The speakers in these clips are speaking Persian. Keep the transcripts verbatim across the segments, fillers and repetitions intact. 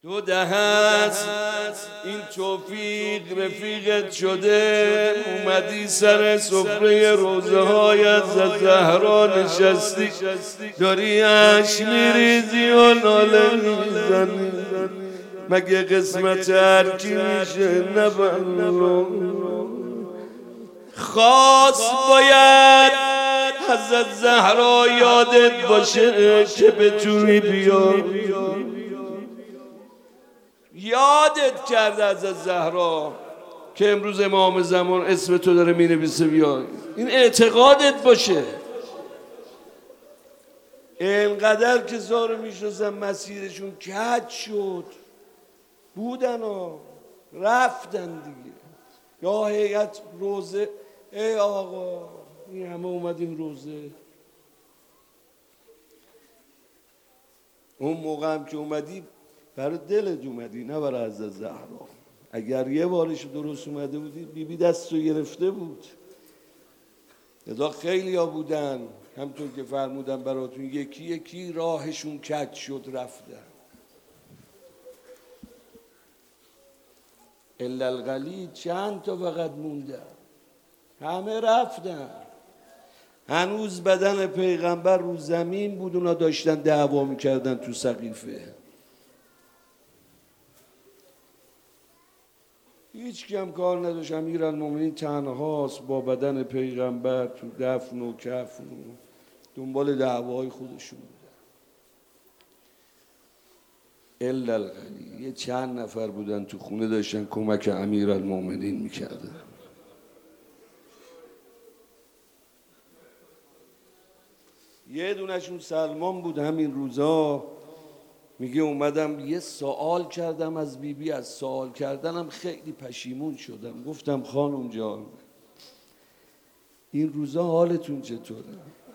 دو دهه است این توفیق رفیقت شده، اومدی سر سفره روزه هایت زهرا نشستی، داری اشک میریزی و ناله میزنی. مگه قسمت هر کی میشه نبلو؟ خاص باید حضرت زهرا یادت باشه که بتونی بیا. یادت کرده حضرت زهرا که امروز امام زمان اسم تو داره می نویسه بیا. این اعتقادت باشه. اینقدر که زارو میشناسن مسیرشون کج شد، بودن ها رفتن دیگه. یا هیئت روزه، ای آقا این همه اومدیم روزه. اون موقع هم که اومدی برای دلت اومدی، نه برای حضرت زهرا. اگر یه بارش درست اومده بودی بی بی دست رو گرفته بود. لذا خیلی ها بودن همطور که فرمودن براتون، یکی یکی راهشون کج شد رفتن. الا القلیل، چند تا فقط موندن، همه رفتن. هنوز بدن پیغمبر رو زمین بود، اونا داشتن دعوا میکردن تو سقیفه. هیچ کم کار نداشت، امیرالمومنین تنهاست با بدن پیغمبر تو دفن و کفن و دنبال دعوای خودشون بودن. الا القلیل، یه چند نفر بودن تو خونه داشتن کمک امیرالمومنین میکردن. یه دونشون سلمان بود. همین روزا میگه اومدم یه سوال کردم از بیبی بی، از سوال کردنم خیلی پشیمون شدم. گفتم خانم جان این روزا حالتون چطوره؟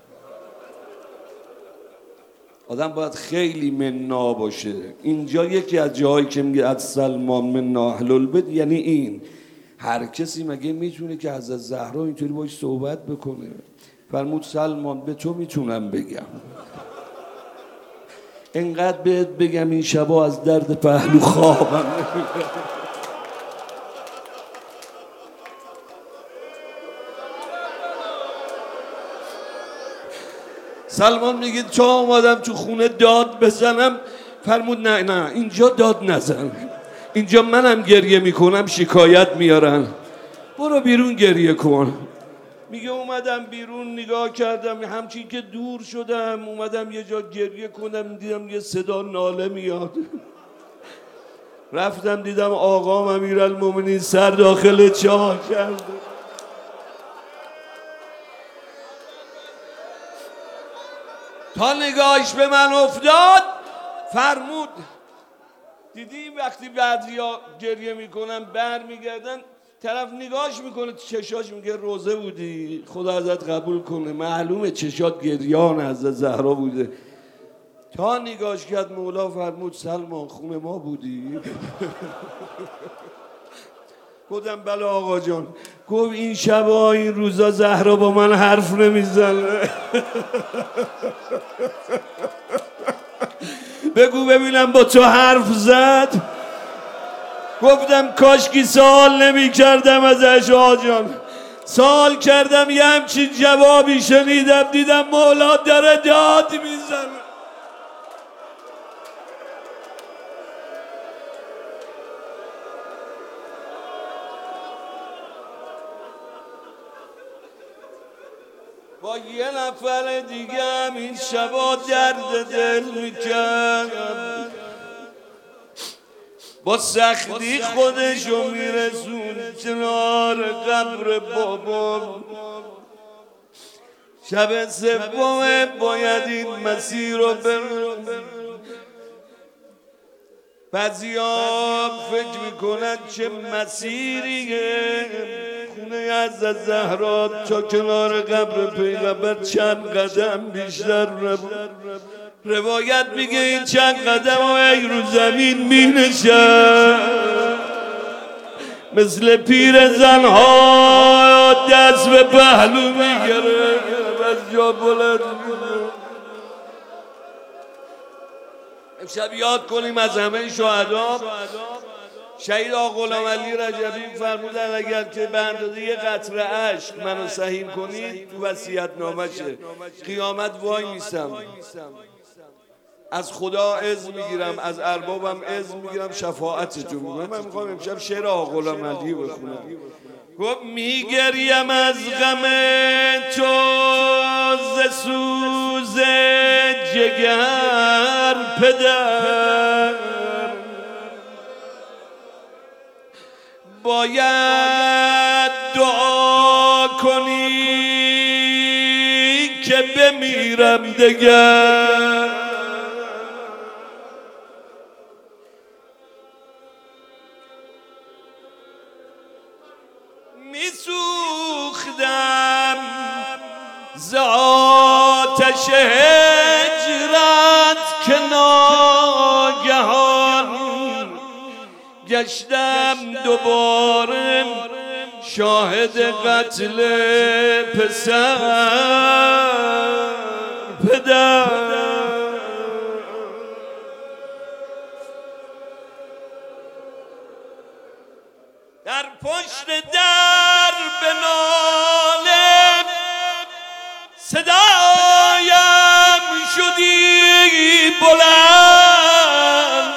آدم باید خیلی مننا باشه. اینجا یکی از جاهایی که میگه از سلمان منا اهل البیت یعنی این. هر کسی مگه میتونه که حضرت زهرا اینطوری باش صحبت بکنه؟ فرمود سلمان به تو میتونم بگم، اینقدر بهت بگم این شبا از درد پهلو خوابم نمیبره. سلمان میگه تا اومدم تو خونه داد بزنم. فرمود نه نه اینجا داد نزن، اینجا منم گریه میکنم شکایت میارن، برو بیرون گریه کن. میگه اومدم بیرون نگاه کردم، همچین که دور شدم اومدم یه جا گریه کنم، دیدم یه صدا ناله میاد. رفتم دیدم آقام امیرالمومنین سر داخل چاه کرده. تا نگاهش به من افتاد فرمود دیدی وقتی بعضیا گریه میکنن بر میگردن، طرف نگاهش میکنه چشاش میگه روزه بودی خدا ازت قبول کنه، معلومه چشات گریان حضرت زهرا بوده. تا نگاهش کرد مولا فرمود سلمان خونه ما بودی؟ گفتم بله آقا جان. گفت این شبا این روزا زهرا با من حرف نمیزنه. بگو ببینم با تو حرف زد؟ گفتم کاشکی سوال نمی کردم ازش آقا جان، سوال کردم یه همچین جوابی شنیدم دیدم مولا داره داد میزنه. با یه نفر دیگه هم این شبا درد دل میکرد، با سختی خودشو میرسون کنار قبر بابا. شب سوم باید این مسیر رو برم. بعضی‌ها فکر میکنن چه مسیریه، خونه حضرت زهرا تا کنار قبر پیغمبر چند قدم بیشتر نبود. روایت میگه این چند قدم و ای رو زمین می نشست، مثل پیر زنها دست به پهلو میگره از جا بلند. امشب یاد کنیم از همه شهدا. شهید آقا غلام علی رجبی فرمودن اگر که به اندازه یه قطره اشک منو سهیم کنید تو وصیت‌نامه‌شه قیامت وای میستم، از خدا اذن میگیرم، از اربابم اذن میگیرم شفاعتتون میکنم. من میخوام امشب شعر آقا غلام علی بخونم. گفت میگریم از غم تو ز سوز جگر پدر، باید دعا کنی که بمیرم دگر. میسوختم ز آتش هجرت که ناگهان گشتم دوباره شاهد قتل پسر پدر. در پشت در به ناله صدایم شدی بلند،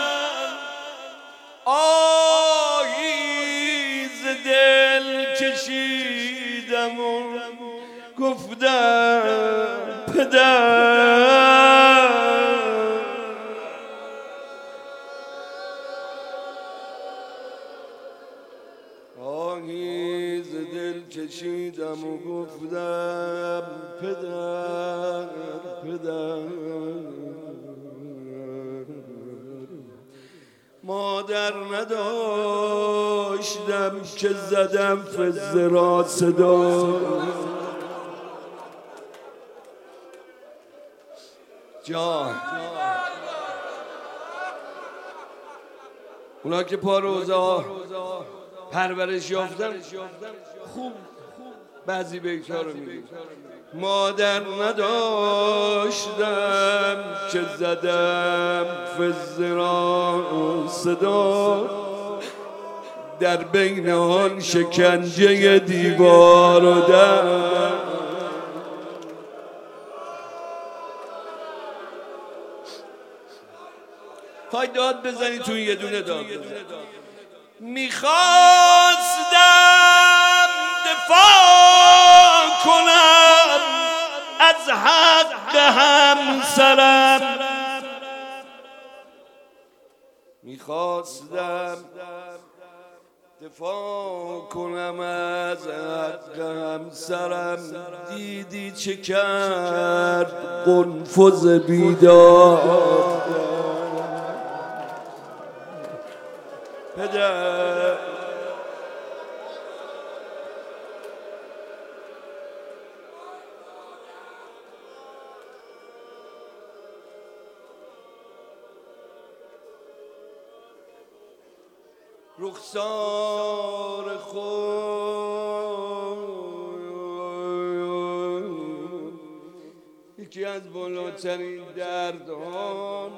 آهی ز دل کشیدم و گفتم پدر. آهی ز دل کشیدم و گفتم پدر پدر. مادر نداشتم که زدم فزه را صدا، جان اونا که پا روزا پرورش یافتن خوب بعضی بیت‌ها رو میگن. مادر نداشتم که زدم فزه را صدا، در بین آن شکنجه دیوار و در پای داد بزنی تو یه دونه داد بزنی. میخواستم دفاع کنم از حق همسرم، میخواستم دفاع کنم از حق همسرم، دیدی چه کرد قنفذ بیدار پدر. رخسار خود یکی از بالاترین دردان،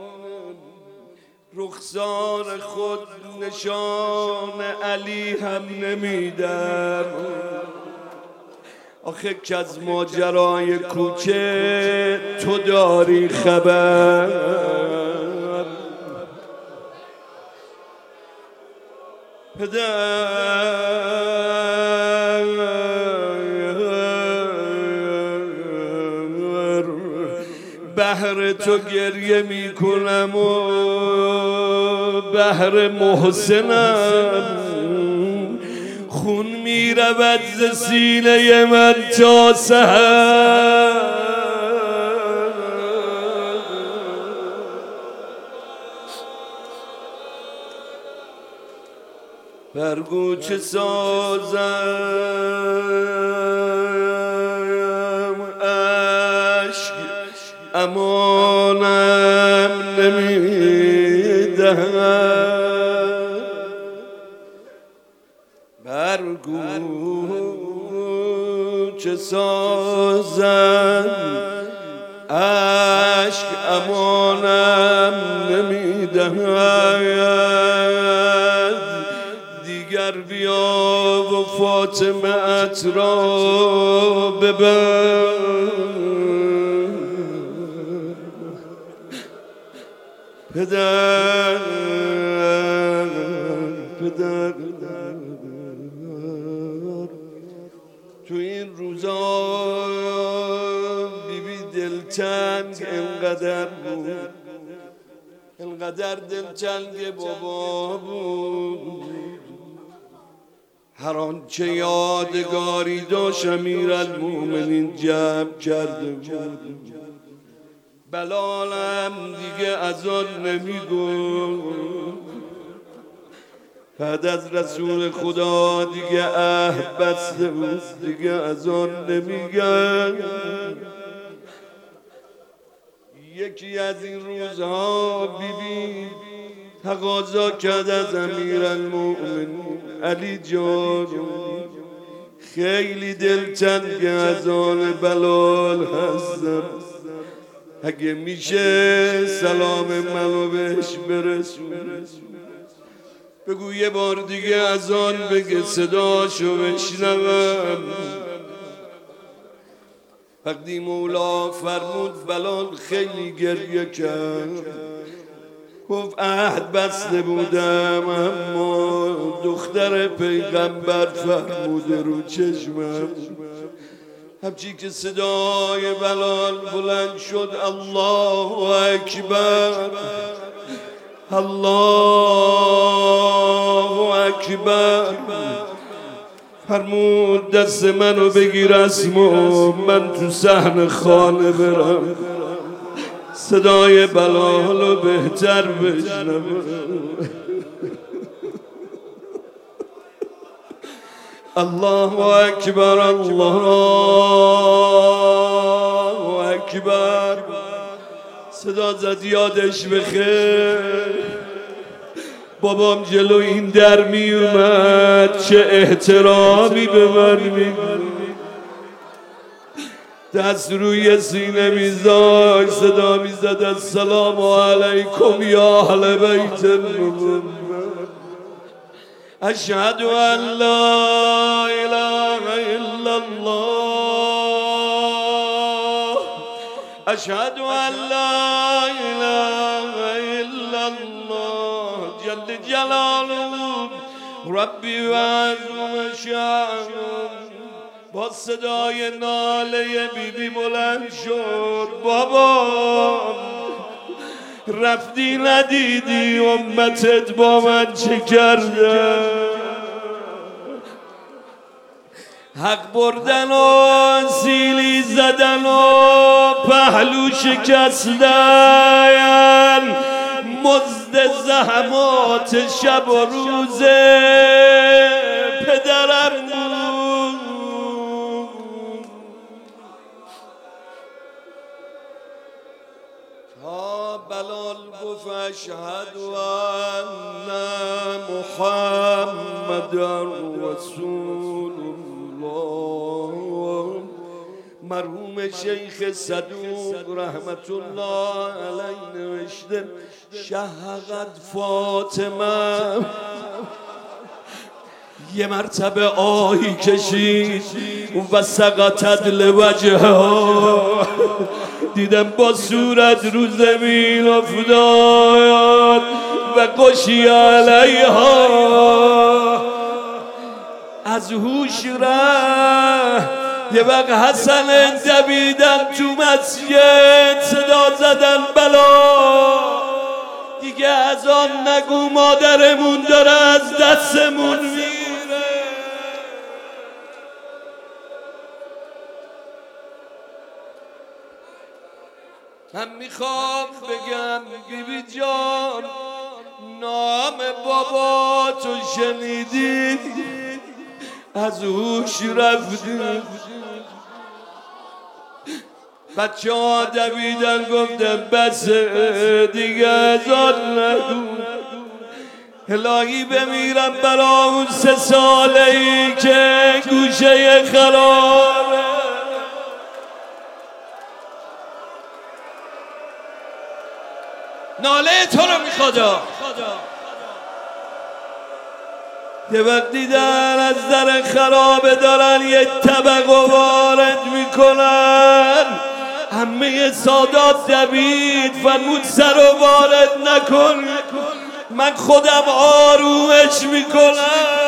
رخسار خود نشان علی هم نمیدم. آخه که از ماجرای کوچه تو داری خبر پدر. بهر تو گریه می کنم و بهر محسنم، خون می رود ز سینه من تا سحر. برگو چه سازم عشق امانم نمیدهد، برگو چه سازم عشق امانم نمیدهد دیگر بیا و فاطمه ات را ببر پدر پدر تو این روزا بی بی دلتنگ انقدر بود انقدر دلتنگ بابا بود هر آنچه یادگاری داشت امیرالمومنین جمع کرده بود بلالم دیگه از آن نمیگفت بعد از رسول خدا دیگه عهد بسته بود دیگه از آن نمیگن یکی از این روزها بی بی تقاضا کرد از امیرالمؤمنین علی جان خیلی دلتنگ از آن بلال هستم اگه میشه سلام منو بهش برسون بگو یه بار دیگه از آن بگه صداشو بشنوم وقتی مولا فرمود بلال خیلی گریه کرد گفت عهد بسته بودم اما دختر پیغمبر فرموده رو چشمم همچی که صدای بلال بلند شد الله اکبر الله اکبر فرمود دست منو بگیر اسمو من تو صحن خانه برم صدای بلالو بهتر بشنوم الله اکبر الله اکبر صدا زد یادش بخیر بابام جلو این در می اومد چه احترامی به من می‌کنه دست روی سینه میذاشت صدا میزد السلام علیکم یا اهل بیت محمد اشهد ان لا اله الا الله اشهد ان لا اله الا الله جل جلاله ربی و عظم شأنه با صدای ناله بی بی بلند شد بابا رفتی ندیدی امتت با من چه کرده حق بردن و سیلی زدن و پهلو شکستن مزد زحمات شب و روز پدرم بود تا بلال گفت اشهد ان محمد رسول الله مرحوم شیخ صدوق رحمت الله علیه نوشته شهقت فاطمه یه مرتبه آهی کشید و سقطت لوجهها دیدم با صورت رو زمین افتاد و قشی علیها از هوش رفت یه وقت حسن دویدن تو مسجد صدا زدن بلا دیگه از آن نگو مادرمون داره از دستمون میره من میخوام بگم بی بی جان نام بابا تو شنیدی از هوش رفتی بچه ها دویدن گفتن بس دیگه از آن نگو الهی بمیرم برا اون سه ساله ای که گوشه خرابه ناله تو رو میخواد. یه وقتی در از در خرابه دارن یه طبق وارد میکنن، همه سادات دوید فرمود سر رو وارد نکن، من خودم آرومش میکنم.